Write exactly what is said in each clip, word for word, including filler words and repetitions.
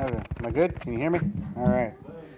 Am I good? Can you hear me? All right.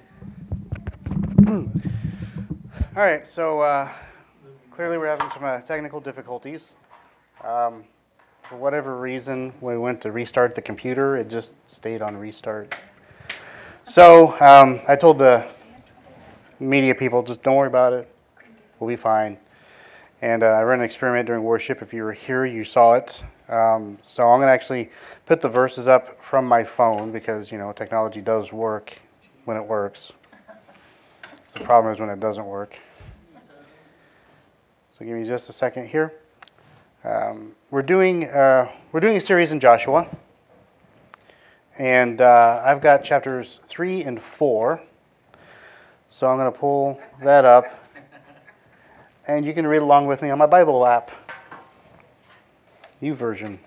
All right, so uh, clearly we're having some uh, technical difficulties. Um, for whatever reason, when we went to restart the computer, it just stayed on restart. So um, I told the media people, just don't worry about it. We'll be fine. And uh, I ran an experiment during worship. If you were here, you saw it. Um, so I'm going to actually put the verses up from my phone because, you know, technology does work when it works. So the problem is when it doesn't work. So give me just a second here. Um, we're doing uh, we're doing a series in Joshua, and uh, I've got chapters three and four. So I'm going to pull that up, and you can read along with me on my Bible app, YouVersion.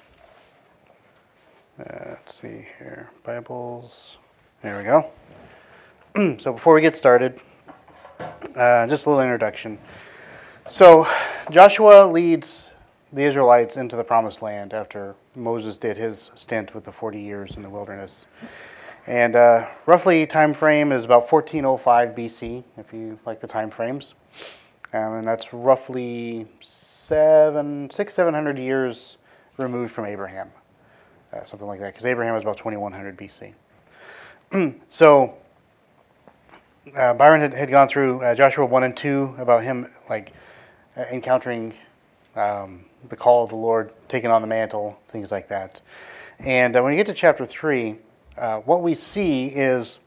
Uh, let's see here, Bibles. There we go. So before we get started, uh, just a little introduction. So Joshua leads the Israelites into the Promised Land after Moses did his stint with the forty years in the wilderness. And uh, roughly time frame is about fourteen oh five B C, if you like the time frames. Um, and that's roughly seven, six, seven hundred years removed from Abraham, uh, something like that, because Abraham was about twenty-one hundred B C. So uh, Byron had, had gone through uh, Joshua one and two about him like uh, encountering um, the call of the Lord, taking on the mantle, things like that. And uh, when you get to chapter three, uh, what we see is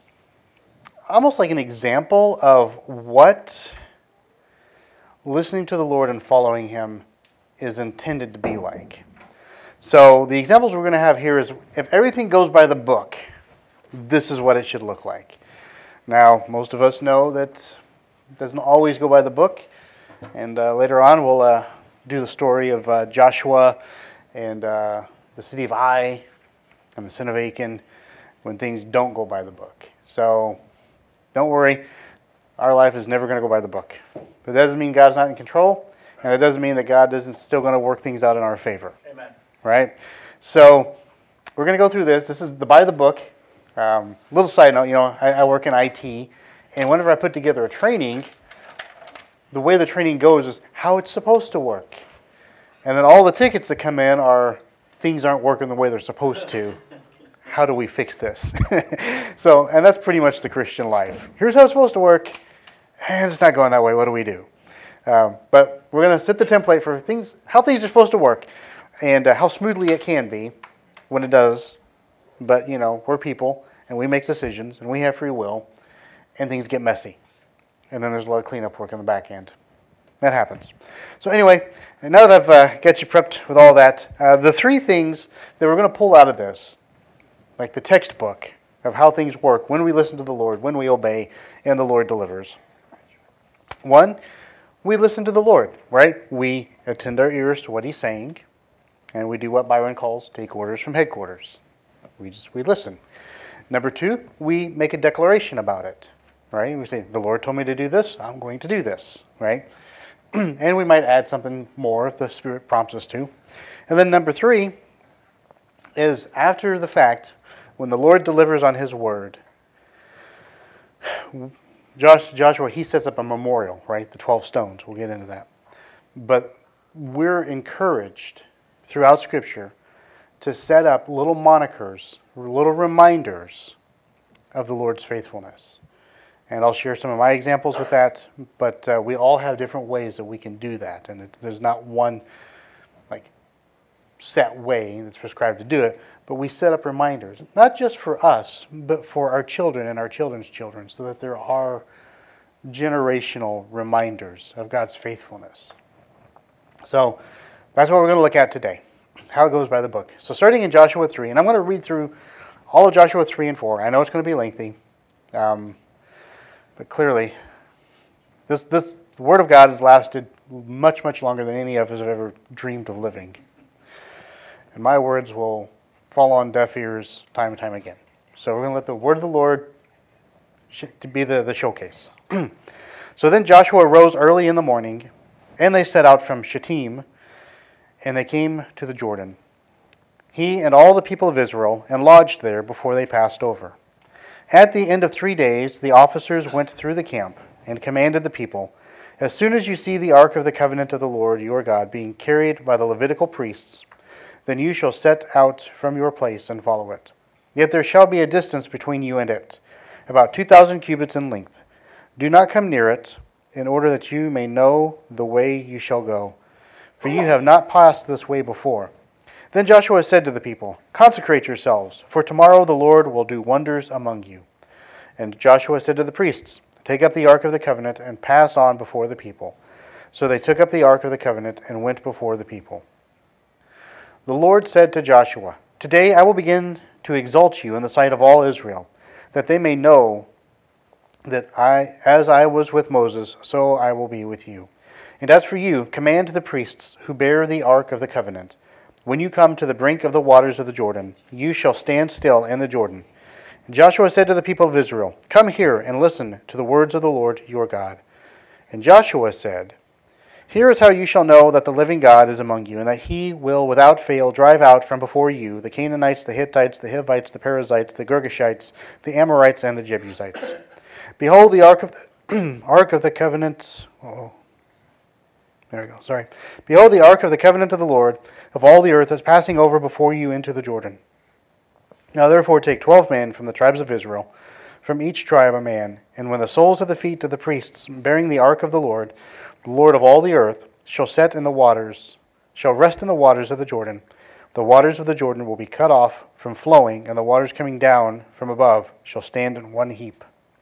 almost like an example of what listening to the Lord and following Him is intended to be like. So the examples we're going to have here is if everything goes by the book, this is what it should look like. Now, most of us know that it doesn't always go by the book, and uh, later on we'll uh, do the story of uh, Joshua and uh, the city of Ai and the sin of Achan when things don't go by the book. So don't worry, our life is never going to go by the book. But that doesn't mean God's not in control, and it doesn't mean that God isn't still going to work things out in our favor. Amen. Right? So we're going to go through this. This is the by the book. Um, little side note, you know, I, I work in I T, and whenever I put together a training, the way the training goes is how it's supposed to work. And then all the tickets that come in are things aren't working the way they're supposed to. How do we fix this? So, and that's pretty much the Christian life. Here's how it's supposed to work, and it's not going that way. What do we do? Um, but we're going to set the template for things, how things are supposed to work, and uh, how smoothly it can be when it does. But, you know, we're people, and we make decisions, and we have free will, and things get messy. And then there's a lot of cleanup work on the back end. That happens. So anyway, now that I've uh, got you prepped with all that, uh, the three things that we're going to pull out of this, like the textbook of how things work when we listen to the Lord, when we obey, and the Lord delivers. One, we listen to the Lord, right? We attend our ears to what He's saying, and we do what Byron calls take orders from headquarters. We just we listen. Number two, we make a declaration about it, right? We say, the Lord told me to do this, I'm going to do this, right? And we might add something more if the Spirit prompts us to. And then number three is after the fact, when the Lord delivers on His word, Josh, Joshua, he sets up a memorial, right? The twelve stones. We'll get into that. But we're encouraged throughout Scripture to set up little monikers, little reminders of the Lord's faithfulness. And I'll share some of my examples with that, but uh, we all have different ways that we can do that. And it, there's not one like set way that's prescribed to do it, but we set up reminders, not just for us, but for our children and our children's children, so that there are generational reminders of God's faithfulness. So that's what we're going to look at today, how it goes by the book. So starting in Joshua three, and I'm going to read through all of Joshua three and four. I know it's going to be lengthy, um, but clearly this, this the Word of God has lasted much, much longer than any of us have ever dreamed of living. And my words will fall on deaf ears time and time again. So we're going to let the word of the Lord sh- to be the, the showcase. So then Joshua rose early in the morning, and they set out from Shittim, and they came to the Jordan. he and all the people of Israel, and lodged there before they passed over. At the end of three days, the officers went through the camp and commanded the people, as soon as you see the ark of the covenant of the Lord your God being carried by the Levitical priests, then you shall set out from your place and follow it. Yet there shall be a distance between you and it, about two thousand cubits in length. Do not come near it, in order that you may know the way you shall go, for you have not passed this way before. Then Joshua said to the people, Consecrate yourselves, for tomorrow the Lord will do wonders among you. And Joshua said to the priests, Take up the ark of the covenant and pass on before the people. So they took up the ark of the covenant and went before the people. The Lord said to Joshua, Today I will begin to exalt you in the sight of all Israel, that they may know that I, as I was with Moses, so I will be with you. And as for you, command the priests who bear the ark of the covenant, when you come to the brink of the waters of the Jordan, you shall stand still in the Jordan. And Joshua said to the people of Israel, Come here and listen to the words of the Lord your God. And Joshua said, Here is how you shall know that the living God is among you, and that he will without fail drive out from before you the Canaanites, the Hittites, the Hivites, the Perizzites, the Girgashites, the Amorites, and the Jebusites. Behold, the ark of the, ark of the covenant... Oh, there we go, sorry. Behold, the ark of the covenant of the Lord of all the earth is passing over before you into the Jordan. Now therefore take twelve men from the tribes of Israel, from each tribe a man, and when the soles of the feet of the priests bearing the ark of the Lord, the Lord of all the earth, shall set in the waters, shall rest in the waters of the Jordan, the waters of the Jordan will be cut off from flowing, and the waters coming down from above shall stand in one heap.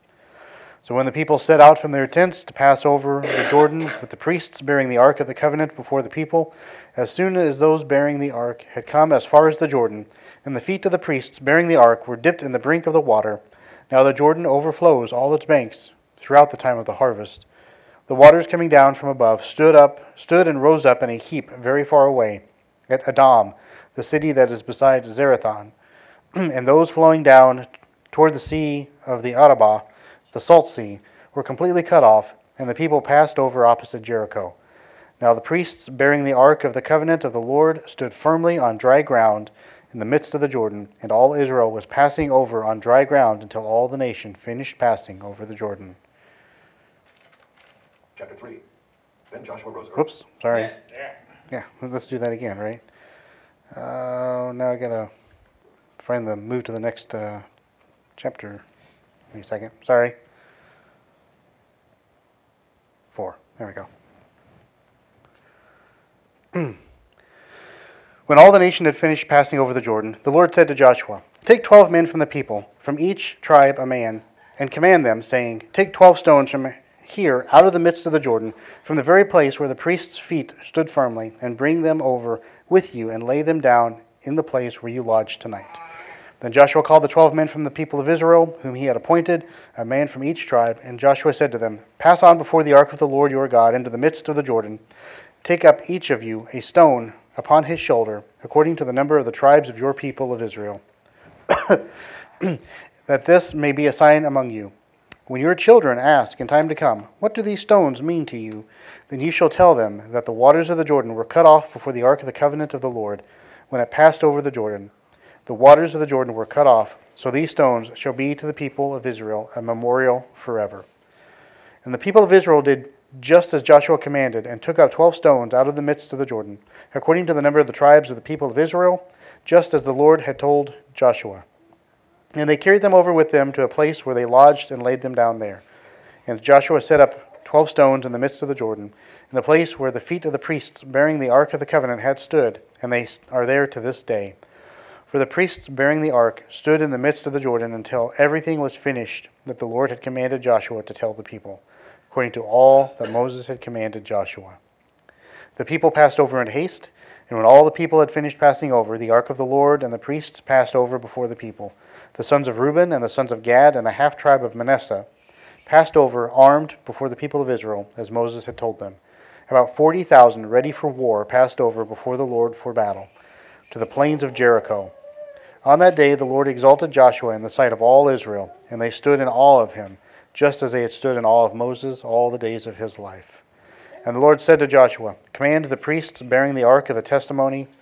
So when the people set out from their tents to pass over the Jordan with the priests bearing the ark of the covenant before the people, as soon as those bearing the ark had come as far as the Jordan, and the feet of the priests bearing the ark were dipped in the brink of the water, now the Jordan overflows all its banks throughout the time of the harvest. The waters coming down from above stood up, stood and rose up in a heap very far away, at Adam, the city that is beside Zarethan, and those flowing down toward the sea of the Arabah, the salt sea, were completely cut off, and the people passed over opposite Jericho. Now the priests bearing the ark of the covenant of the Lord stood firmly on dry ground in the midst of the Jordan, and all Israel was passing over on dry ground until all the nation finished passing over the Jordan. Chapter three. Then Joshua rose early. Whoops, sorry. Yeah. Yeah, let's do that again, right? Uh, now I gotta find the move to the next uh, chapter. Give me a second. Sorry. Four. There we go. When all the nation had finished passing over the Jordan, the Lord said to Joshua, Take twelve men from the people, from each tribe a man, and command them, saying, Take twelve stones from here out of the midst of the Jordan, from the very place where the priests' feet stood firmly, and bring them over with you, and lay them down in the place where you lodge tonight. Then Joshua called the twelve men from the people of Israel, whom he had appointed, a man from each tribe, and Joshua said to them, Pass on before the ark of the Lord your God into the midst of the Jordan. Take up each of you a stone upon his shoulder, according to the number of the tribes of your people of Israel, that this may be a sign among you. When your children ask in time to come, What do these stones mean to you? Then you shall tell them that the waters of the Jordan were cut off before the ark of the covenant of the Lord, when it passed over the Jordan. The waters of the Jordan were cut off, so these stones shall be to the people of Israel a memorial forever. And the people of Israel did just as Joshua commanded, and took up twelve stones out of the midst of the Jordan, according to the number of the tribes of the people of Israel, just as the Lord had told Joshua. And they carried them over with them to a place where they lodged and laid them down there. And Joshua set up twelve stones in the midst of the Jordan, in the place where the feet of the priests bearing the ark of the covenant had stood, and they are there to this day. For the priests bearing the ark stood in the midst of the Jordan until everything was finished that the Lord had commanded Joshua to tell the people, according to all that Moses had commanded Joshua. The people passed over in haste, and when all the people had finished passing over, the ark of the Lord and the priests passed over before the people. The sons of Reuben and the sons of Gad and the half-tribe of Manasseh passed over armed before the people of Israel, as Moses had told them. About forty thousand ready for war passed over before the Lord for battle, to the plains of Jericho. On that day the Lord exalted Joshua in the sight of all Israel, and they stood in awe of him, just as they had stood in awe of Moses all the days of his life. And the Lord said to Joshua, Command the priests bearing the ark of the testimony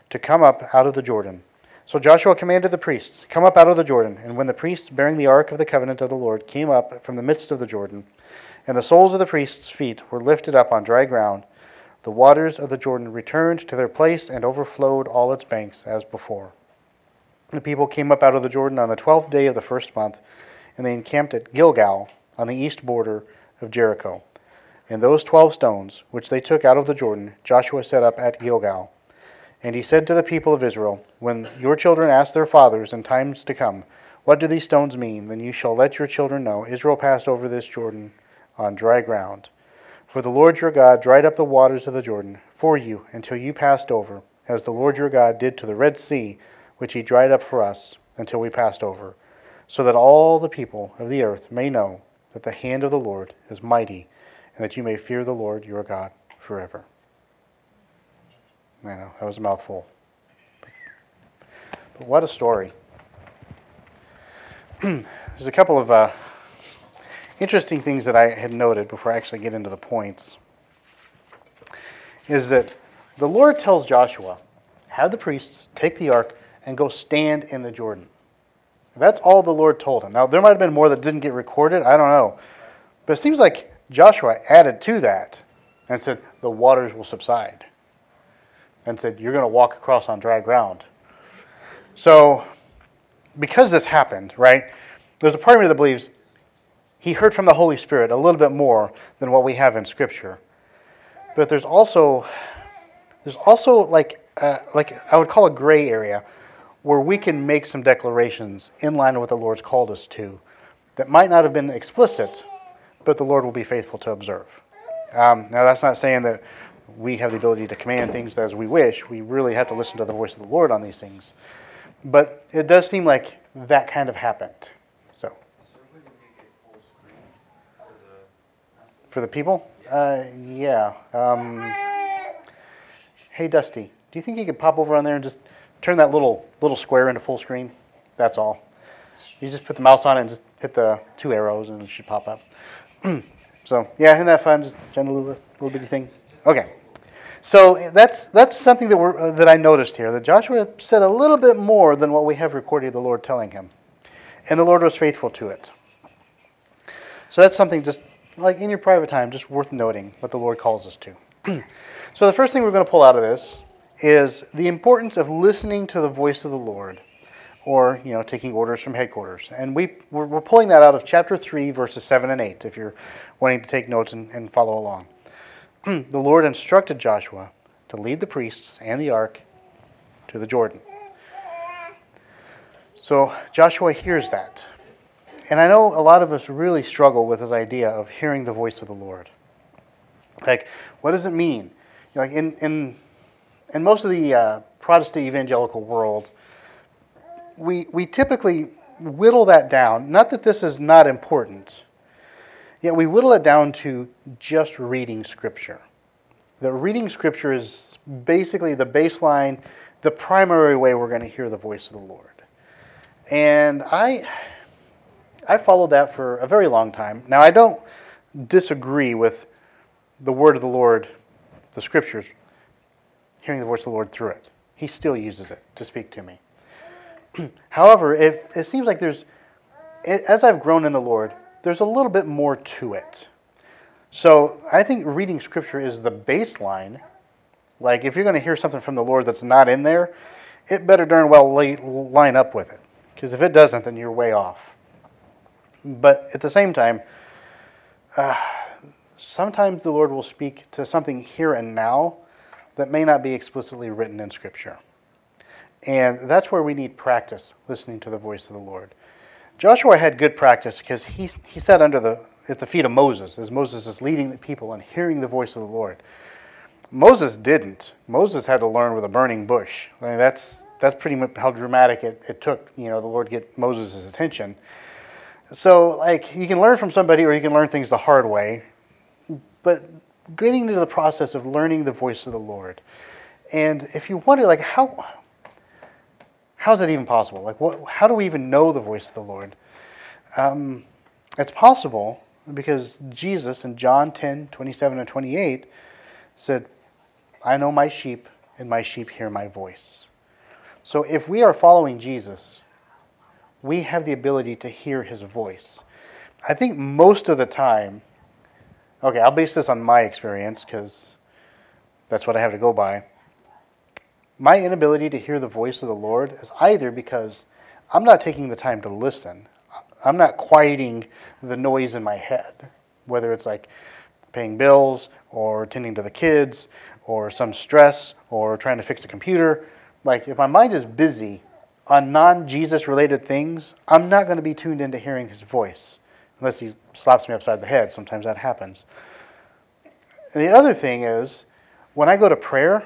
to come up out of the Jordan. So Joshua commanded the priests, "Come up out of the Jordan." And when the priests bearing the ark of the covenant of the Lord came up from the midst of the Jordan, and the soles of the priests' feet were lifted up on dry ground, the waters of the Jordan returned to their place and overflowed all its banks as before. The people came up out of the Jordan on the twelfth day of the first month, and they encamped at Gilgal on the east border of Jericho. And those twelve stones, which they took out of the Jordan, Joshua set up at Gilgal. And he said to the people of Israel, "When your children ask their fathers in times to come, 'What do these stones mean?' then you shall let your children know, Israel passed over this Jordan on dry ground. For the Lord your God dried up the waters of the Jordan for you until you passed over, as the Lord your God did to the Red Sea, which he dried up for us until we passed over, so that all the people of the earth may know that the hand of the Lord is mighty, and that you may fear the Lord your God forever." I know, that was a mouthful. But what a story. There's a couple of uh, interesting things that I had noted before I actually get into the points. Is that the Lord tells Joshua, have the priests take the ark and go stand in the Jordan. That's all the Lord told him. Now, there might have been more that didn't get recorded. I don't know. But it seems like Joshua added to that and said, the waters will subside. And said, you're going to walk across on dry ground. So, because this happened, right, there's a part of me that believes he heard from the Holy Spirit a little bit more than what we have in Scripture. But there's also, there's also like, uh, like I would call a gray area where we can make some declarations in line with what the Lord's called us to that might not have been explicit, but the Lord will be faithful to observe. Um, now, that's not saying that we have the ability to command things as we wish. We really have to listen to the voice of the Lord on these things. But it does seem like that kind of happened. So, for the people? Uh, yeah. Um, hey, Dusty, do you think you could pop over on there and just turn that little little square into full screen? That's all. You just put the mouse on it and just hit the two arrows and it should pop up. So, yeah, isn't that fun? Just trying a little, little bitty thing. Okay. So that's that's something that we're, uh, that I noticed here, that Joshua said a little bit more than what we have recorded the Lord telling him. And the Lord was faithful to it. So that's something just, like in your private time, just worth noting what the Lord calls us to. So the first thing we're going to pull out of this is the importance of listening to the voice of the Lord, or, you know, taking orders from headquarters. And we, we're, we're pulling that out of chapter three, verses seven and eight, if you're wanting to take notes and, and follow along. The Lord instructed Joshua to lead the priests and the ark to the Jordan. So Joshua hears that. And I know a lot of us really struggle with this idea of hearing the voice of the Lord. Like, what does it mean? You know, like in, in, in most of the uh, Protestant evangelical world, we, we typically whittle that down. Not that this is not important. Yet we whittle it down to just reading Scripture. That reading Scripture is basically the baseline, the primary way we're going to hear the voice of the Lord. And I, I followed that for a very long time. Now, I don't disagree with the word of the Lord, the Scriptures, hearing the voice of the Lord through it. He still uses it to speak to me. However, it, it seems like there's, as I've grown in the Lord, there's a little bit more to it. So I think reading Scripture is the baseline. Like, if you're going to hear something from the Lord that's not in there, it better darn well lay, line up with it. Because if it doesn't, then you're way off. But at the same time, uh, sometimes the Lord will speak to something here and now that may not be explicitly written in Scripture. And that's where we need practice, listening to the voice of the Lord. Joshua had good practice because he he sat under the at the feet of Moses as Moses is leading the people and hearing the voice of the Lord. Moses didn't. Moses had to learn with a burning bush. I mean, that's that's pretty much how dramatic it, it took, you know, the Lord get Moses' attention. So, like, you can learn from somebody or you can learn things the hard way. But getting into the process of learning the voice of the Lord. And if you wonder, like, how how is that even possible? Like, what? How do we even know the voice of the Lord? Um, it's possible because Jesus in John ten, twenty-seven and twenty-eight said, I know my sheep and my sheep hear my voice. So if we are following Jesus, we have the ability to hear his voice. I think most of the time, okay, I'll base this on my experience because that's what I have to go by. My inability to hear the voice of the Lord is either because I'm not taking the time to listen. I'm not quieting the noise in my head, whether it's like paying bills or attending to the kids or some stress or trying to fix a computer. Like if my mind is busy on non-Jesus related things, I'm not going to be tuned into hearing his voice unless he slaps me upside the head. Sometimes that happens. And the other thing is, when I go to prayer,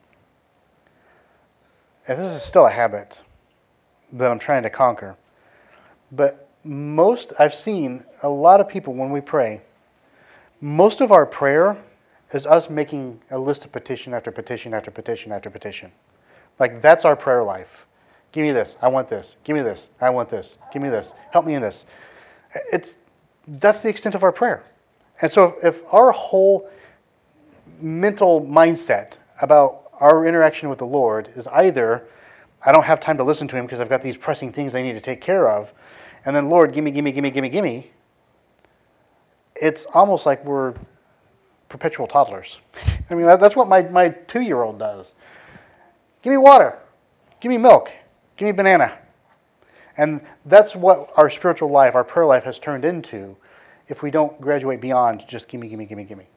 and this is still a habit that I'm trying to conquer, but most, I've seen a lot of people when we pray, most of our prayer is us making a list of petition after petition after petition after petition. Like that's our prayer life. Give me this. I want this. Give me this. I want this. Give me this. Help me in this. It's that's the extent of our prayer. And so if, if our whole mental mindset about our interaction with the Lord is either I don't have time to listen to him because I've got these pressing things I need to take care of, and then Lord, gimme, gimme, gimme, gimme, gimme, it's almost like we're perpetual toddlers. I mean, that, that's what my, my two-year-old does. Give me water. Give me milk. Give me banana. And that's what our spiritual life, our prayer life has turned into if we don't graduate beyond just gimme, gimme, gimme, gimme.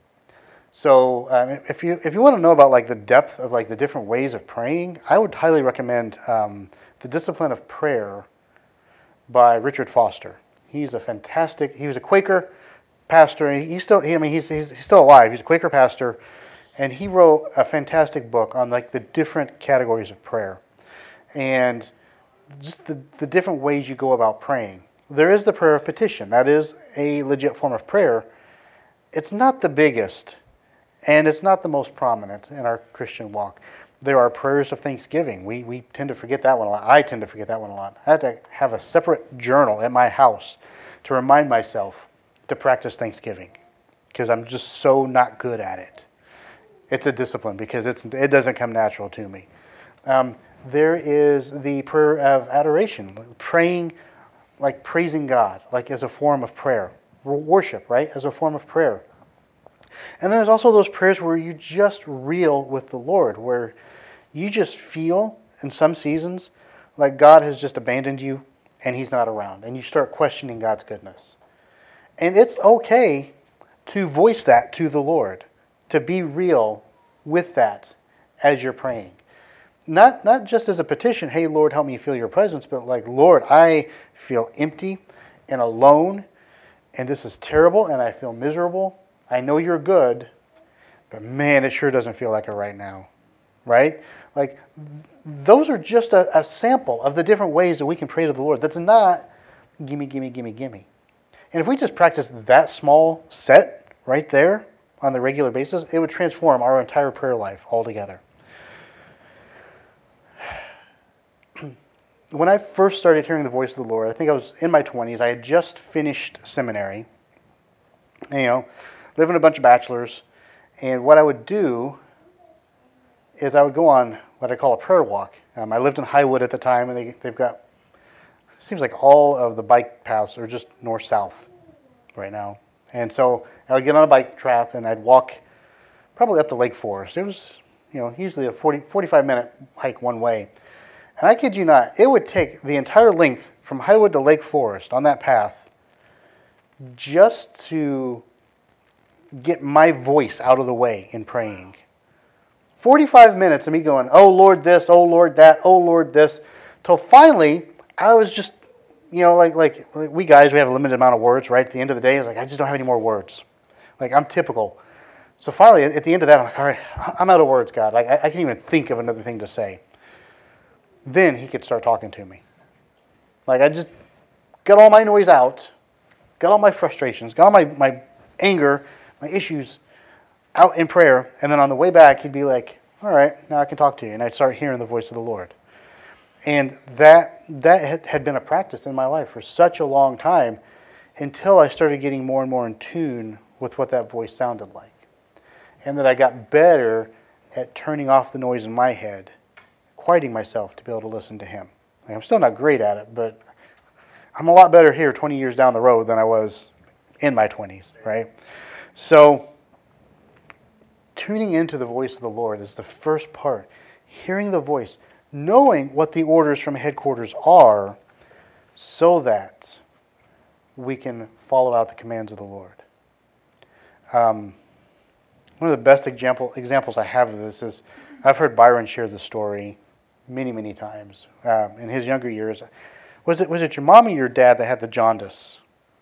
So um, if you if you want to know about like the depth of like the different ways of praying, I would highly recommend um, The Discipline of Prayer by Richard Foster. He's a fantastic, he was a Quaker pastor. He's still, he, I mean, he's, he's he's still alive. He's a Quaker pastor, and he wrote a fantastic book on like the different categories of prayer, and just the, the different ways you go about praying. There is the prayer of petition. That is a legit form of prayer. It's not the biggest, and it's not the most prominent in our Christian walk. There are prayers of thanksgiving. We we tend to forget that one a lot. I tend to forget that one a lot. I had to have a separate journal at my house to remind myself to practice thanksgiving because I'm just so not good at it. It's a discipline because it's it doesn't come natural to me. Um, there is the prayer of adoration, praying, like praising God, like as a form of prayer. Worship, right, as a form of prayer. And then there's also those prayers where you just reel with the Lord, where you just feel in some seasons like God has just abandoned you and he's not around, and you start questioning God's goodness. And it's okay to voice that to the Lord, to be real with that as you're praying. Not not just as a petition, hey, Lord, help me feel your presence, but like, Lord, I feel empty and alone, and this is terrible, and I feel miserable. I know you're good, but man, it sure doesn't feel like it right now, right? Like, those are just a, a sample of the different ways that we can pray to the Lord. That's not gimme, gimme, gimme, gimme. And if we just practice that small set right there on the regular basis, it would transform our entire prayer life altogether. When I first started hearing the voice of the Lord, I think I was in my twenties. I had just finished seminary, you know, living a bunch of bachelors. And what I would do is I would go on what I call a prayer walk. Um, I lived in Highwood at the time, and they, they've got, it seems like all of the bike paths are just north-south right now. And so I would get on a bike path, and I'd walk probably up to Lake Forest. It was, you know, usually a forty, forty-five minute hike one way. And I kid you not, it would take the entire length from Highwood to Lake Forest on that path just to get my voice out of the way in praying. forty-five minutes of me going, oh Lord this, oh Lord that, oh Lord this, till finally I was just, you know, like, like like we guys, we have a limited amount of words, right? At the end of the day, I was like, I just don't have any more words. Like, I'm typical. So finally, at the end of that, I'm like, all right, I'm out of words, God. Like, I, I can't even think of another thing to say. Then he could start talking to me. Like, I just got all my noise out, got all my frustrations, got all my, my anger, my issues out in prayer, and then on the way back, he'd be like, all right, now I can talk to you. And I'd start hearing the voice of the Lord. And that that had, had been a practice in my life for such a long time until I started getting more and more in tune with what that voice sounded like. And that I got better at turning off the noise in my head, quieting myself to be able to listen to him. Like, I'm still not great at it, but I'm a lot better here twenty years down the road than I was in my twenties, right? So tuning into the voice of the Lord is the first part. Hearing the voice, knowing what the orders from headquarters are so that we can follow out the commands of the Lord. Um, one of the best example, examples I have of this is, I've heard Byron share this story many, many times. Um, in his younger years, was it was it your mom or your dad that had the jaundice?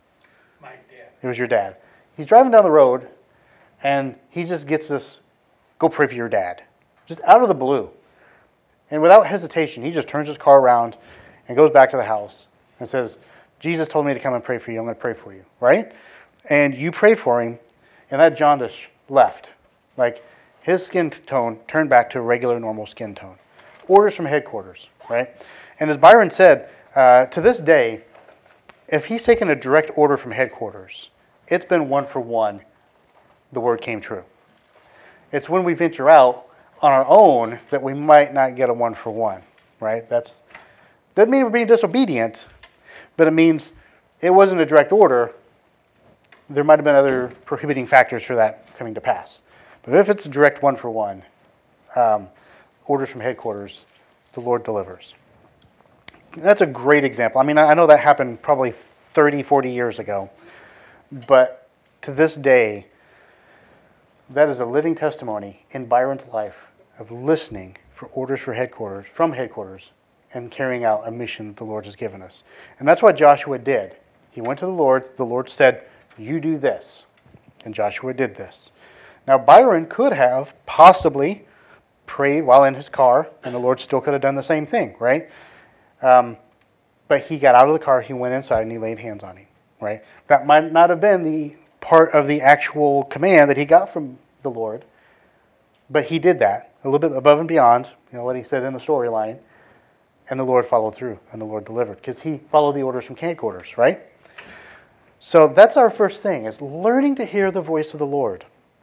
My dad. It was your dad. He's driving down the road, and he just gets this, go pray for your dad. Just out of the blue. And without hesitation, he just turns his car around and goes back to the house and says, Jesus told me to come and pray for you. I'm going to pray for you, right? And you pray for him, and that jaundice left. Like, his skin tone turned back to a regular, normal skin tone. Orders from headquarters, right? And as Byron said, uh, to this day, if he's taken a direct order from headquarters, it's been one for one, the word came true. It's when we venture out on our own that we might not get a one for one, right? That's doesn't mean we're being disobedient, but it means it wasn't a direct order. There might have been other prohibiting factors for that coming to pass. But if it's a direct one for one, um, orders from headquarters, the Lord delivers. That's a great example. I mean, I know that happened probably thirty, forty years ago, but to this day, that is a living testimony in Byron's life of listening for orders for headquarters, from headquarters, and carrying out a mission the Lord has given us. And that's what Joshua did. He went to the Lord. The Lord said, you do this. And Joshua did this. Now, Byron could have possibly prayed while in his car, and the Lord still could have done the same thing, right? Um, but he got out of the car, he went inside, and he laid hands on him, right? That might not have been the part of the actual command that he got from the Lord, but he did that a little bit above and beyond, you know, what he said in the storyline, and the Lord followed through, and the Lord delivered, because he followed the orders from headquarters, right? So that's our first thing, is learning to hear the voice of the Lord.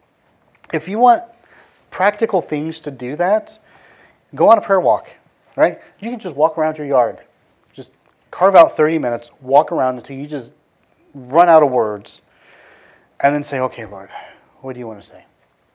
If you want practical things to do that, go on a prayer walk, right? You can just walk around your yard. Just carve out thirty minutes, walk around until you just run out of words, and then say, okay, Lord, what do you want to say?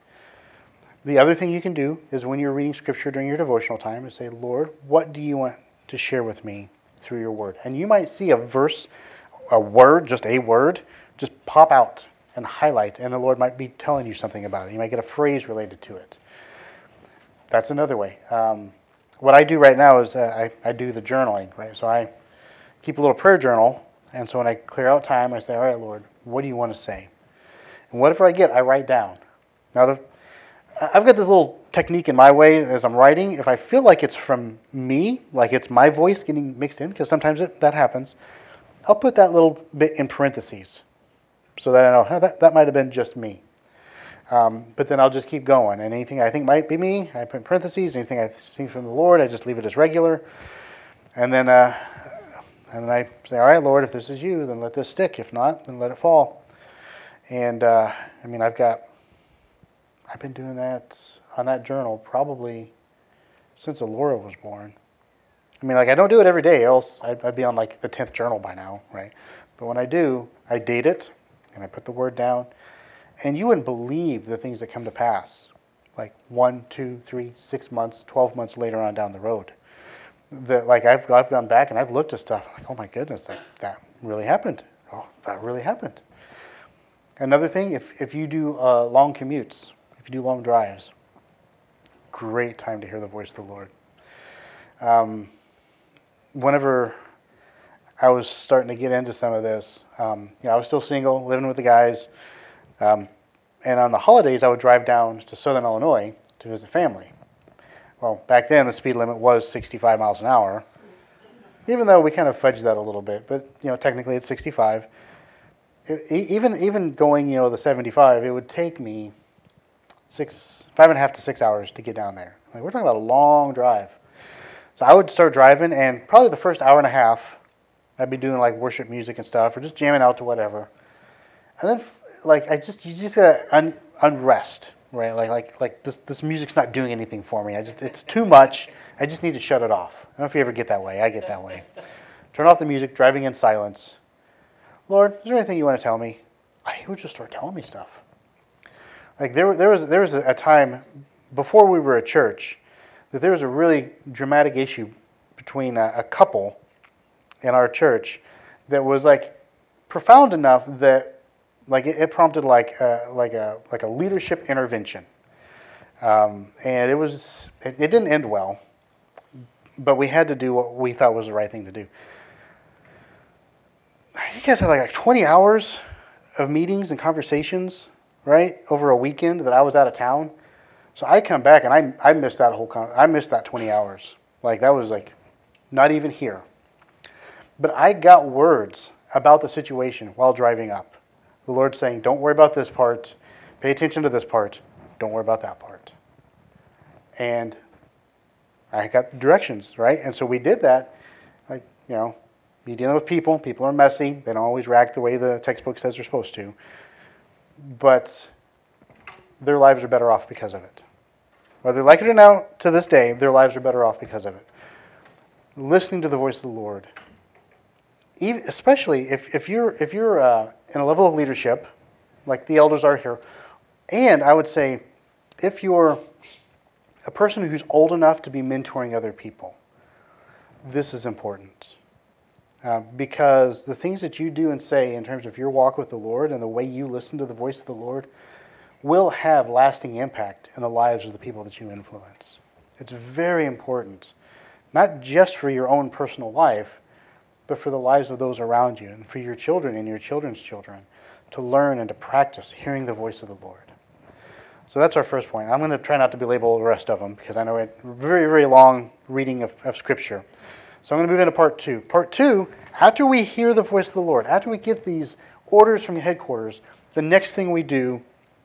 The other thing you can do is when you're reading Scripture during your devotional time is say, Lord, what do you want to share with me through your word? And you might see a verse, a word, just a word, just pop out and highlight, and the Lord might be telling you something about it. You might get a phrase related to it. That's another way. Um, what I do right now is uh, I, I do the journaling, right? So I keep a little prayer journal, and so when I clear out time, I say, all right, Lord, what do you want to say? And whatever I get, I write down. Now, the, I've got this little technique in my way as I'm writing. If I feel like it's from me, like it's my voice getting mixed in, because sometimes it, that happens, I'll put that little bit in parentheses so that I know, oh, that, that might have been just me. Um, but then I'll just keep going. And anything I think might be me, I put in parentheses. Anything I see from the Lord, I just leave it as regular. And then, uh, and then I say, all right, Lord, if this is you, then let this stick. If not, then let it fall. And, uh, I mean, I've got, I've been doing that on that journal probably since Alora was born. I mean, like, I don't do it every day, else I'd, I'd be on, like, the tenth journal by now, right? But when I do, I date it, and I put the word down. And you wouldn't believe the things that come to pass, like one, two, three, six months, twelve months later on down the road. That, like, I've, I've gone back and I've looked at stuff, like, oh my goodness, that, that really happened. Oh, that really happened. Another thing, if, if you do uh, long commutes, if you do long drives, great time to hear the voice of the Lord. Um, whenever I was starting to get into some of this, um, you know, I was still single, living with the guys, um, and on the holidays I would drive down to Southern Illinois to visit family. Well, back then the speed limit was sixty-five miles an hour, even though we kind of fudged that a little bit, but you know, technically it's sixty-five. It, even even going, you know, the seventy-five, it would take me six, five and a half to six hours to get down there. Like, we're talking about a long drive. So I would start driving, and probably the first hour and a half, I'd be doing like worship music and stuff, or just jamming out to whatever. And then, like, I just, you just get un, unrest. right? Like like like this this music's not doing anything for me. I just it's too much. I just need to shut it off. I don't know if you ever get that way. I get that way. Turn off the music, driving in silence. Lord, is there anything you want to tell me? He would just start telling me stuff. Like there, there was there was a time before we were a church that there was a really dramatic issue between a, a couple in our church that was like profound enough that like it, it prompted like a, like a like a leadership intervention, um, and it was it, it didn't end well, but we had to do what we thought was the right thing to do. You guys had like, like twenty hours of meetings and conversations, right, over a weekend that I was out of town. So I come back and I I missed that whole con- I missed that twenty hours. Like that was like not even here. But I got words about the situation while driving up. The Lord saying, "Don't worry about this part. Pay attention to this part. Don't worry about that part." And I got the directions, right? And so we did that. Like, you know, you're dealing with people. People are messy. They don't always react the way the textbook says they're supposed to. But their lives are better off because of it. Whether they like it or not, to this day, their lives are better off because of it. Listening to the voice of the Lord. Even, especially if, if you're, if you're uh, in a level of leadership, like the elders are here, and I would say if you're a person who's old enough to be mentoring other people, this is important. Uh, because the things that you do and say in terms of your walk with the Lord and the way you listen to the voice of the Lord will have lasting impact in the lives of the people that you influence. It's very important, not just for your own personal life, but for the lives of those around you and for your children and your children's children to learn and to practice hearing the voice of the Lord. So that's our first point. I'm going to try not to belabor the rest of them because I know it's very, very long reading of, of Scripture. So I'm going to move into part two. Part two, after we hear the voice of the Lord, after we get these orders from headquarters, the next thing we do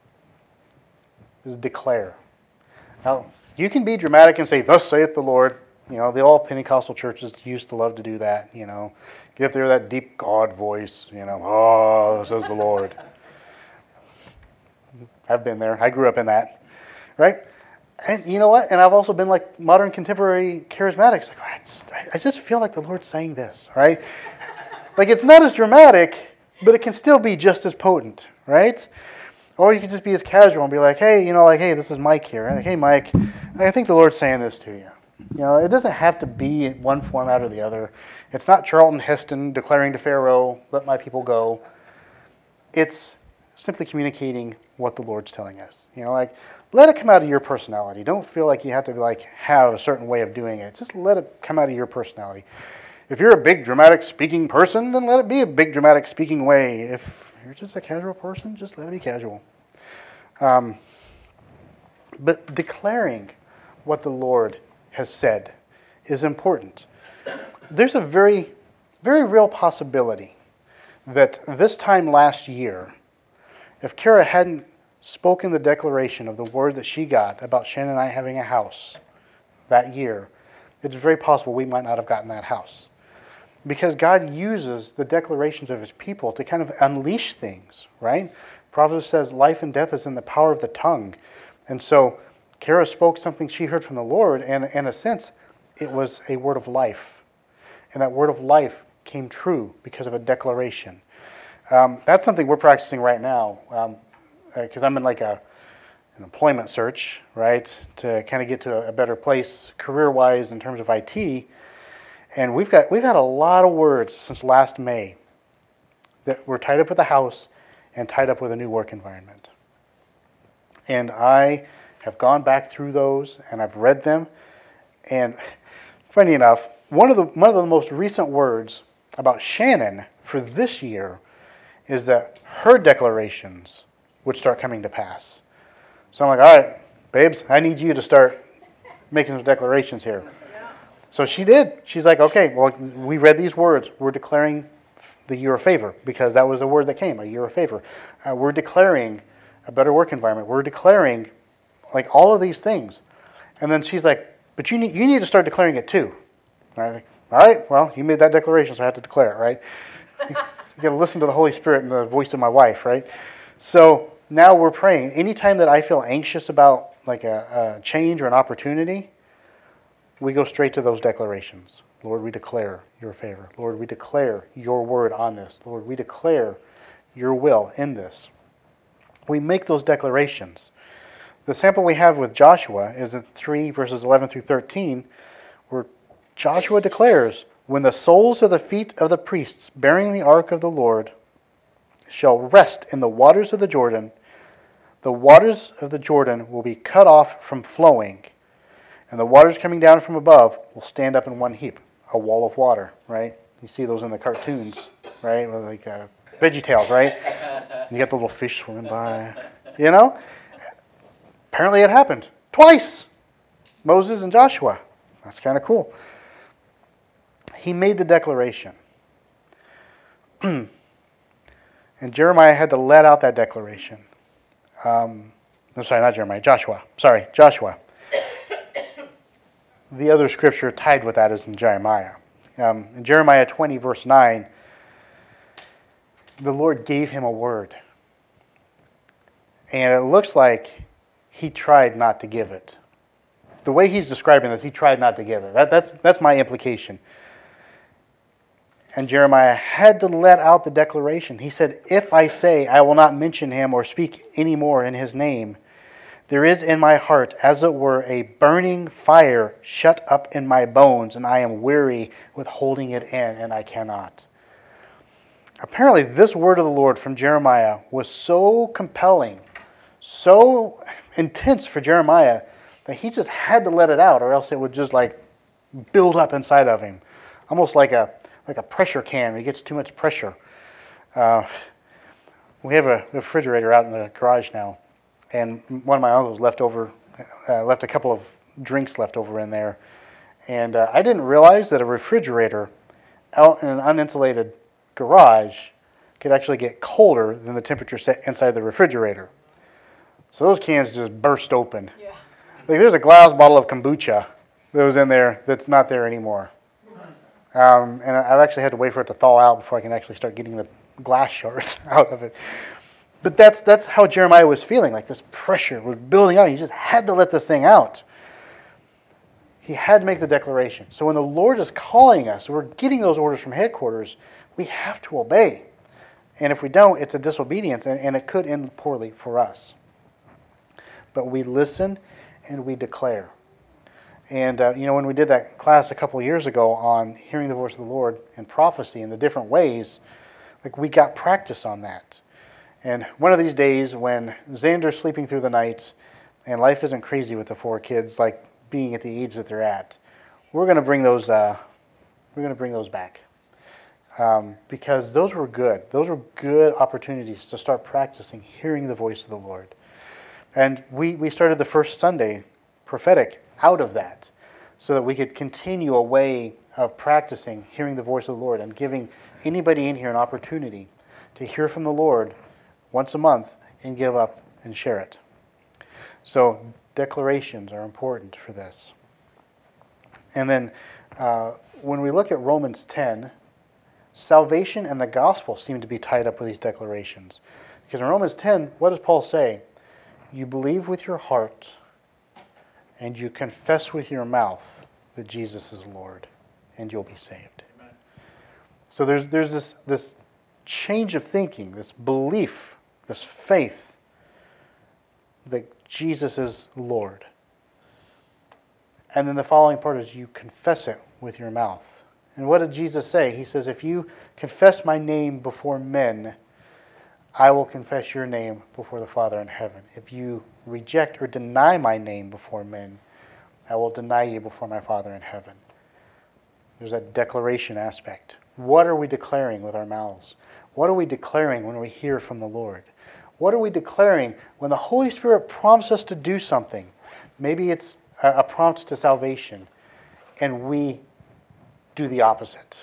is declare. Now, you can be dramatic and say, "Thus saith the Lord." You know, the all Pentecostal churches used to love to do that, you know. Get up there with that deep God voice, you know, "Oh, says the Lord." I've been there. I grew up in that, right? And you know what? And I've also been like modern contemporary charismatics. Like, I just, I just feel like the Lord's saying this, right? Like it's not as dramatic, but it can still be just as potent, right? Or you can just be as casual and be like, "Hey, you know, like, hey, this is Mike here. Like, hey, Mike, I think the Lord's saying this to you." You know, it doesn't have to be in one format or the other. It's not Charlton Heston declaring to Pharaoh, "Let my people go." It's simply communicating what the Lord's telling us. You know, like, let it come out of your personality. Don't feel like you have to like have a certain way of doing it. Just let it come out of your personality. If you're a big dramatic speaking person, then let it be a big dramatic speaking way. If you're just a casual person, just let it be casual. Um, but declaring what the Lord has said is important. There's a very, very real possibility that this time last year, if Kara hadn't spoken the declaration of the word that she got about Shannon and I having a house that year, it's very possible we might not have gotten that house. Because God uses the declarations of his people to kind of unleash things, right? Proverbs says life and death is in the power of the tongue. And so Kara spoke something she heard from the Lord, and in a sense, it was a word of life. And that word of life came true because of a declaration. Um, that's something we're practicing right now, because um, uh, I'm in like a an employment search, right, to kind of get to a, a better place career-wise in terms of I T. And we've got we've had a lot of words since last May that were tied up with the house and tied up with a new work environment. And I have gone back through those and I've read them. And funny enough, one of the one of the most recent words about Shannon for this year is that her declarations would start coming to pass. So I'm like, "All right, babes, I need you to start making some declarations here." So she did. She's like, "Okay, well, we read these words. We're declaring the year of favor," because that was a word that came, a year of favor. Uh, we're declaring a better work environment. We're declaring like all of these things. And then she's like, "But you need you need to start declaring it too." And I was like, "All right, well, you made that declaration, so I have to declare it, right?" You got to listen to the Holy Spirit and the voice of my wife, right? So now we're praying. Anytime that I feel anxious about like a, a change or an opportunity, we go straight to those declarations. Lord, we declare your favor. Lord, we declare your word on this. Lord, we declare your will in this. We make those declarations. The sample we have with Joshua is in three verses eleven through thirteen, where Joshua declares, when the soles of the feet of the priests bearing the ark of the Lord shall rest in the waters of the Jordan, the waters of the Jordan will be cut off from flowing, and the waters coming down from above will stand up in one heap, a wall of water, right? You see those in the cartoons, right? Like uh, Veggie Tales, right? You get the little fish swimming by, you know? Apparently it happened twice. Moses and Joshua. That's kind of cool. He made the declaration. And Jeremiah had to let out that declaration. Um, I'm sorry, not Jeremiah, Joshua. Sorry, Joshua. The other scripture tied with that is in Jeremiah. Um, in Jeremiah twenty, verse nine, the Lord gave him a word. And it looks like he tried not to give it. The way he's describing this, he tried not to give it. That, that's, that's my implication. And Jeremiah had to let out the declaration. He said, if I say I will not mention him or speak any more in his name, there is in my heart, as it were, a burning fire shut up in my bones, and I am weary with holding it in, and I cannot. Apparently, this word of the Lord from Jeremiah was so compelling, so intense for Jeremiah, that he just had to let it out, or else it would just like build up inside of him. Almost like a like a pressure can when it gets too much pressure. Uh, we have a refrigerator out in the garage now, and one of my uncles left over, uh, left a couple of drinks left over in there, and uh, I didn't realize that a refrigerator out in an uninsulated garage could actually get colder than the temperature set inside the refrigerator. So those cans just burst open. Yeah. Like there's a glass bottle of kombucha that was in there that's not there anymore. Um, and I've actually had to wait for it to thaw out before I can actually start getting the glass shards out of it. But that's that's how Jeremiah was feeling, like this pressure was building up. He just had to let this thing out. He had to make the declaration. So when the Lord is calling us, we're getting those orders from headquarters, we have to obey. And if we don't, it's a disobedience, and, and it could end poorly for us. But we listen and we declare. And, uh, you know, when we did that class a couple years ago on hearing the voice of the Lord and prophecy in the different ways, like we got practice on that. And one of these days when Xander's sleeping through the nights and life isn't crazy with the four kids, like being at the age that they're at, we're going to bring those, uh, we're going to bring those back. Um, because those were good. Those were good opportunities to start practicing hearing the voice of the Lord. And we, we started the first Sunday prophetic out of that, so that we could continue a way of practicing hearing the voice of the Lord and giving anybody in here an opportunity to hear from the Lord once a month and give up and share it. So declarations are important for this. And then uh, when we look at Romans ten, salvation and the gospel seem to be tied up with these declarations. Because in Romans ten, what does Paul say? You believe with your heart and you confess with your mouth that Jesus is Lord, and you'll be saved. Amen. So there's there's this, this change of thinking, this belief, this faith that Jesus is Lord. And then the following part is you confess it with your mouth. And what did Jesus say? He says, if you confess my name before men, I will confess your name before the Father in heaven. If you reject or deny my name before men, I will deny you before my Father in heaven. There's that declaration aspect. What are we declaring with our mouths? What are we declaring when we hear from the Lord? What are we declaring when the Holy Spirit prompts us to do something? Maybe it's a prompt to salvation, and we do the opposite.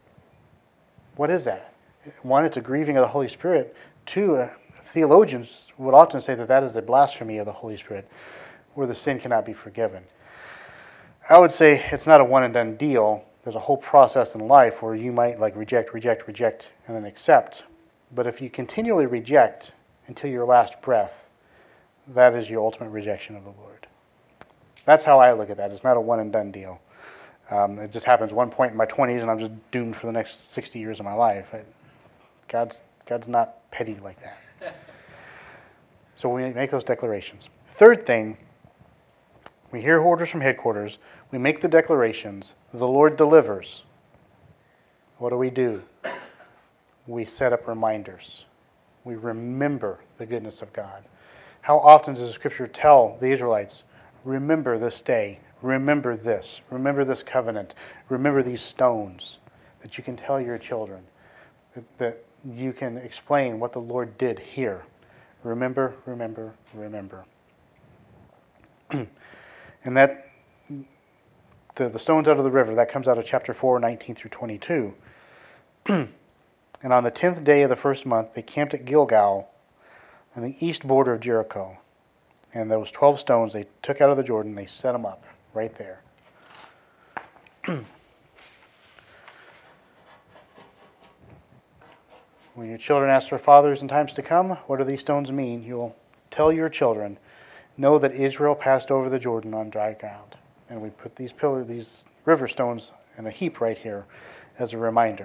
What is that? One, it's a grieving of the Holy Spirit. Two, uh, theologians would often say that that is the blasphemy of the Holy Spirit, where the sin cannot be forgiven. I would say it's not a one and done deal. There's a whole process in life where you might like reject, reject, reject, and then accept. But if you continually reject until your last breath, that is your ultimate rejection of the Lord. That's how I look at that. It's not a one and done deal. Um, it just happens one point in my twenties, and I'm just doomed for the next sixty years of my life. I, God's God's not petty like that. So we make those declarations. Third thing, we hear orders from headquarters. We make the declarations. The Lord delivers. What do we do? We set up reminders. We remember the goodness of God. How often does the Scripture tell the Israelites, remember this day, remember this, remember this covenant, remember these stones, that you can tell your children, that, that you can explain what the Lord did here. Remember, remember, remember. And that, the, the stones out of the river, that comes out of chapter four, nineteen through twenty-two. And on the tenth day of the first month, they camped at Gilgal on the east border of Jericho. And those twelve stones they took out of the Jordan, they set them up right there. When your children ask their fathers in times to come, what do these stones mean? You'll tell your children, know that Israel passed over the Jordan on dry ground. And we put these pillar, these river stones in a heap right here as a reminder.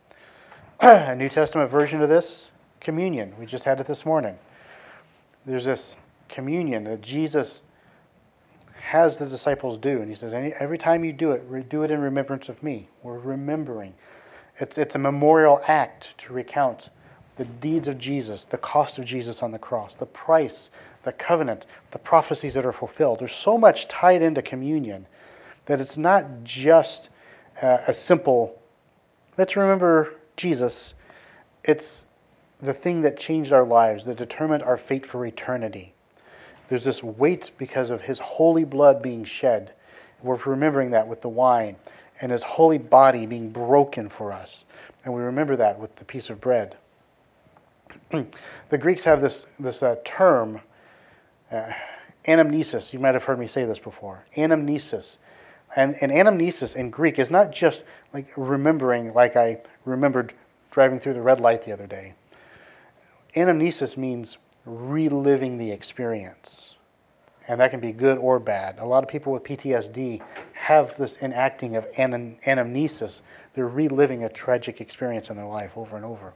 A New Testament version of this, communion. We just had it this morning. There's this communion that Jesus has the disciples do. And he says, every time you do it, do it in remembrance of me. We're remembering. It's, it's a memorial act to recount the deeds of Jesus, the cost of Jesus on the cross, the price, the covenant, the prophecies that are fulfilled. There's so much tied into communion that it's not just uh, a simple, let's remember Jesus. It's the thing that changed our lives, that determined our fate for eternity. There's this weight because of his holy blood being shed. We're remembering that with the wine, and his holy body being broken for us. And we remember that with the piece of bread. The Greeks have this, this uh, term, uh, anamnesis. You might have heard me say this before. Anamnesis. And, and anamnesis in Greek is not just like remembering, like I remembered driving through the red light the other day. Anamnesis means reliving the experience. And that can be good or bad. A lot of people with P T S D have this enacting of anam- anamnesis. They're reliving a tragic experience in their life over and over.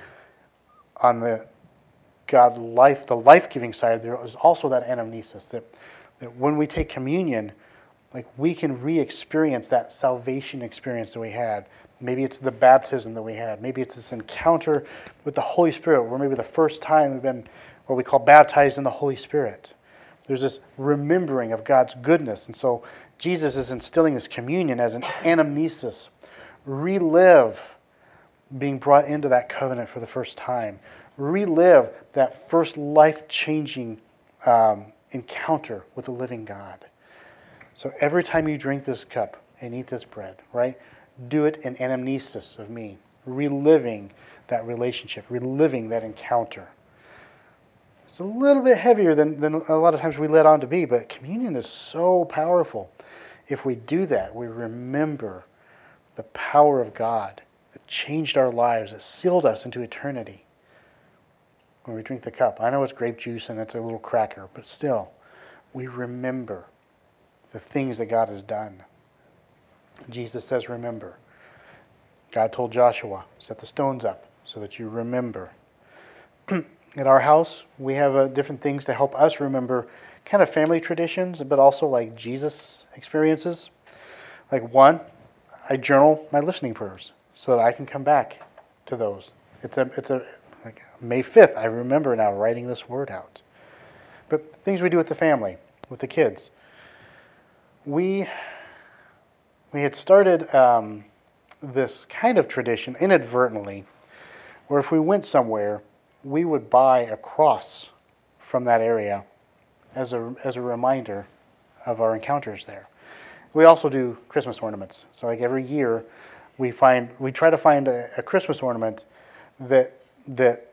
On the God life, the life-giving side, there is also that anamnesis, that, that when we take communion, like we can re-experience that salvation experience that we had. Maybe it's the baptism that we had. Maybe it's this encounter with the Holy Spirit, where maybe the first time we've been what we call baptized in the Holy Spirit. There's this remembering of God's goodness. And so Jesus is instilling this communion as an anamnesis. Relive being brought into that covenant for the first time. Relive that first life-changing um, encounter with the living God. So every time you drink this cup and eat this bread, right, do it in anamnesis of me. Reliving that relationship. Reliving that encounter. It's a little bit heavier than, than a lot of times we let on to be, but communion is so powerful. If we do that, we remember the power of God that changed our lives, that sealed us into eternity. When we drink the cup, I know it's grape juice and it's a little cracker, but still, we remember the things that God has done. Jesus says, remember. God told Joshua, set the stones up so that you remember. At our house, we have uh, different things to help us remember kind of family traditions, but also like Jesus experiences. Like one, I journal my listening prayers so that I can come back to those. It's a, it's a like May fifth, I remember now writing this word out. But things we do with the family, with the kids. We, we had started um, this kind of tradition inadvertently, where if we went somewhere, we would buy a cross from that area as a as a reminder of our encounters there. We also do Christmas ornaments. So like every year, we find we try to find a, a Christmas ornament that that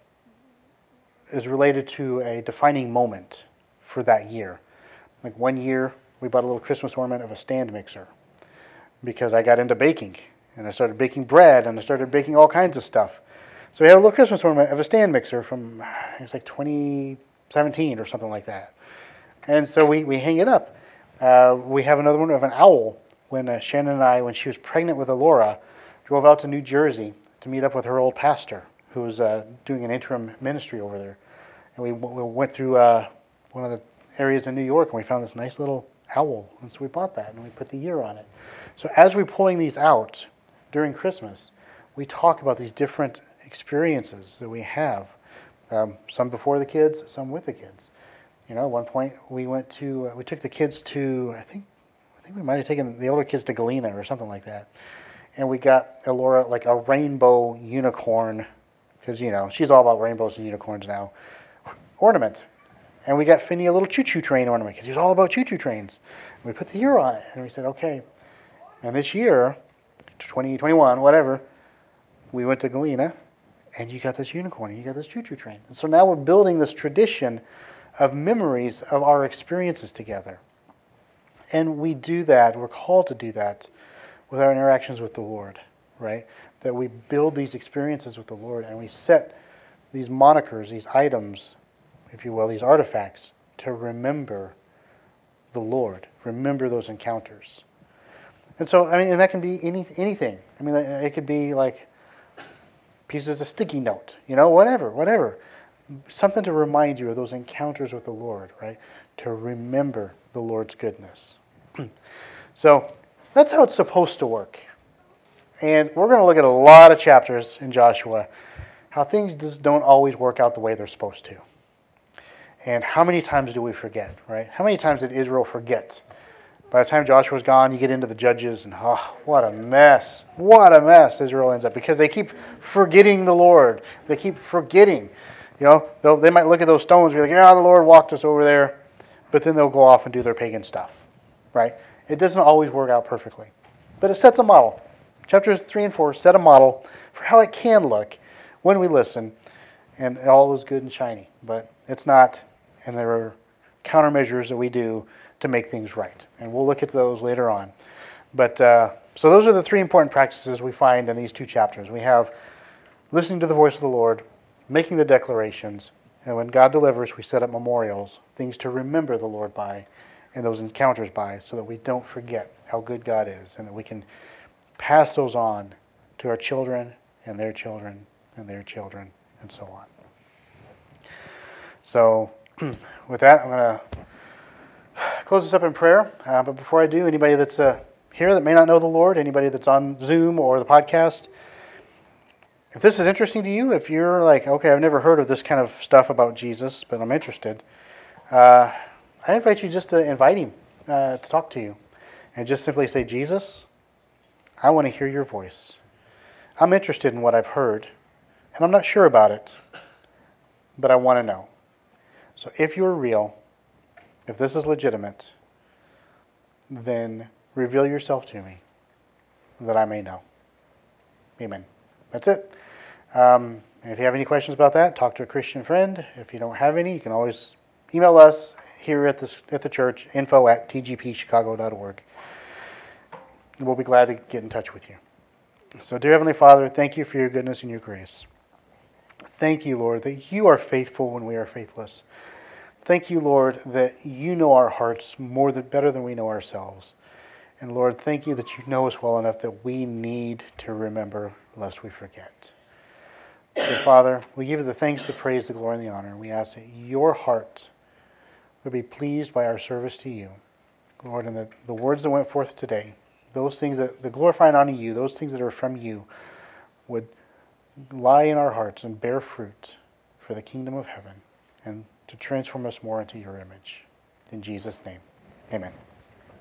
is related to a defining moment for that year. Like one year, we bought a little Christmas ornament of a stand mixer because I got into baking and I started baking bread and I started baking all kinds of stuff. So we had a little Christmas ornament of a stand mixer from, it was like twenty seventeen or something like that. And so we, we hang it up. Uh, we have another one of an owl when uh, Shannon and I, when she was pregnant with Alora, drove out to New Jersey to meet up with her old pastor who was uh, doing an interim ministry over there. And we, we went through uh, one of the areas in New York and we found this nice little owl. And so we bought that and we put the year on it. So as we're pulling these out during Christmas, we talk about these different experiences that we have. Um, some before the kids, some with the kids. You know, at one point we went to, uh, we took the kids to, I think, I think we might have taken the older kids to Galena or something like that. And we got Elora like a rainbow unicorn, because, you know, she's all about rainbows and unicorns now, ornament. And we got Finney a little choo-choo train ornament, because he's all about choo-choo trains. And we put the year on it, and we said, okay. And this year, twenty twenty-one, whatever, we went to Galena, and you got this unicorn, and you got this choo-choo train. And so now we're building this tradition of memories of our experiences together. And we do that, we're called to do that with our interactions with the Lord, right? That we build these experiences with the Lord and we set these monikers, these items, if you will, these artifacts to remember the Lord, remember those encounters. And so, I mean, and that can be any, anything. I mean, it could be like pieces of sticky note, you know, whatever, whatever. Something to remind you of those encounters with the Lord, right? To remember the Lord's goodness. So that's how it's supposed to work. And we're going to look at a lot of chapters in Joshua, how things just don't always work out the way they're supposed to. And how many times do we forget, right? How many times did Israel forget? By the time Joshua's gone, you get into the Judges, and oh, what a mess. What a mess Israel ends up, because they keep forgetting the Lord. They keep forgetting. You know, they'll, they might look at those stones and be like, yeah, the Lord walked us over there. But then they'll go off and do their pagan stuff, right? It doesn't always work out perfectly. But it sets a model. Chapters three and four set a model for how it can look when we listen, and all is good and shiny. But it's not, and there are countermeasures that we do to make things right. And we'll look at those later on. But uh, so those are the three important practices we find in these two chapters. We have listening to the voice of the Lord, making the declarations, and when God delivers, we set up memorials, things to remember the Lord by, and those encounters by, so that we don't forget how good God is, and that we can pass those on to our children, and their children, and their children, and so on. So, with that, I'm going to close this up in prayer. Uh, but before I do, anybody that's uh, here that may not know the Lord, anybody that's on Zoom or the podcast, if this is interesting to you, if you're like, okay, I've never heard of this kind of stuff about Jesus, but I'm interested, uh, I invite you just to invite him uh, to talk to you. And just simply say, Jesus, I want to hear your voice. I'm interested in what I've heard, and I'm not sure about it, but I want to know. So if you're real, if this is legitimate, then reveal yourself to me, that I may know. Amen. That's it. Um, and if you have any questions about that, talk to a Christian friend. If you don't have any, you can always email us here at the, at the church, info at t g p chicago dot org. We'll be glad to get in touch with you. So, dear Heavenly Father, thank you for your goodness and your grace. Thank you, Lord, that you are faithful when we are faithless. Thank you, Lord, that you know our hearts more than, better than we know ourselves. And Lord, thank you that you know us well enough that we need to remember lest we forget. So, Father, we give you the thanks, the praise, the glory, and the honor. And we ask that your heart would be pleased by our service to you. Lord, and the, the words that went forth today, those things that, that glorify and honor you, those things that are from you, would lie in our hearts and bear fruit for the kingdom of heaven and to transform us more into your image. In Jesus' name, amen.